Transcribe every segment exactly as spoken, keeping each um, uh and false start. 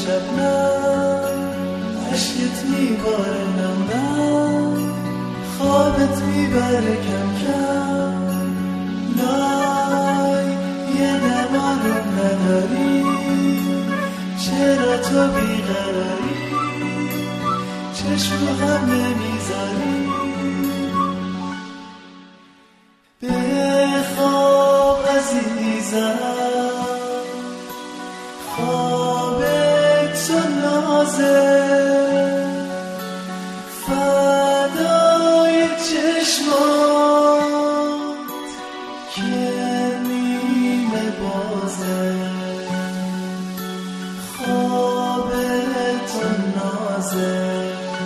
شبنم، عشقت میباره نم نم، خوابت میبره کم کم. نای یه نمارم نداری، چرا تو بیقراری، چشم رو هم نمیذاری. بخواب عزیزم، خواب تو نازه، فدای چشمات که نیمه بازه. خواب تو نازه،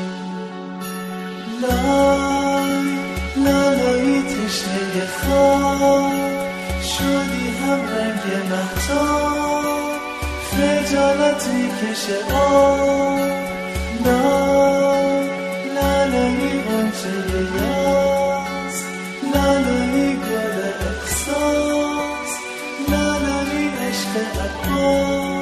لای لالایی تشنه خواب شدی هم رنگ مهتاب، خجالت میکشه آب. لای لالایی غنچه یاس، لالایی گل احساس، لالایی عشق عباس.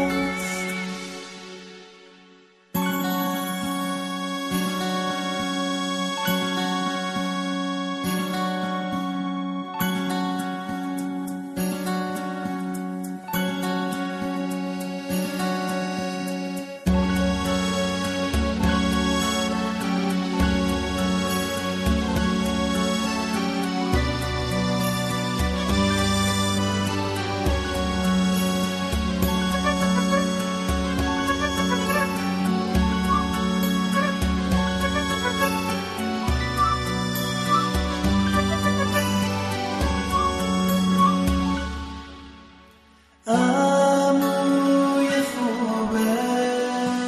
عموی خوبت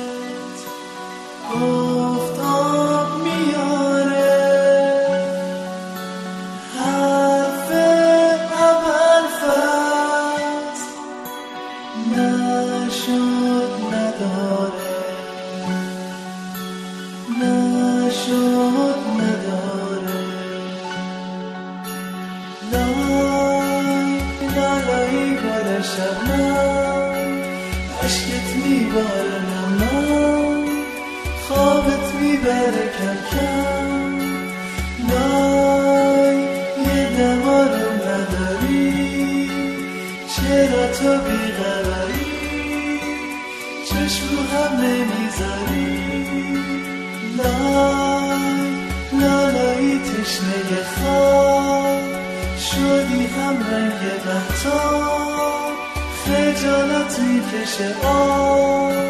گفت آب میاره، حرف اول فصل نشد نداره، نشد نداره. لای لالایی گل شبنم، عشقت میباره نم نم، خوابت میبره کم کم. لای یه دمارم نداری، چرا تو بیقراری، چشم رو هم نمیذاری. لای لالایی تشنه خواب شدی هم رنگ مهتاب، خجالت میکشه آب.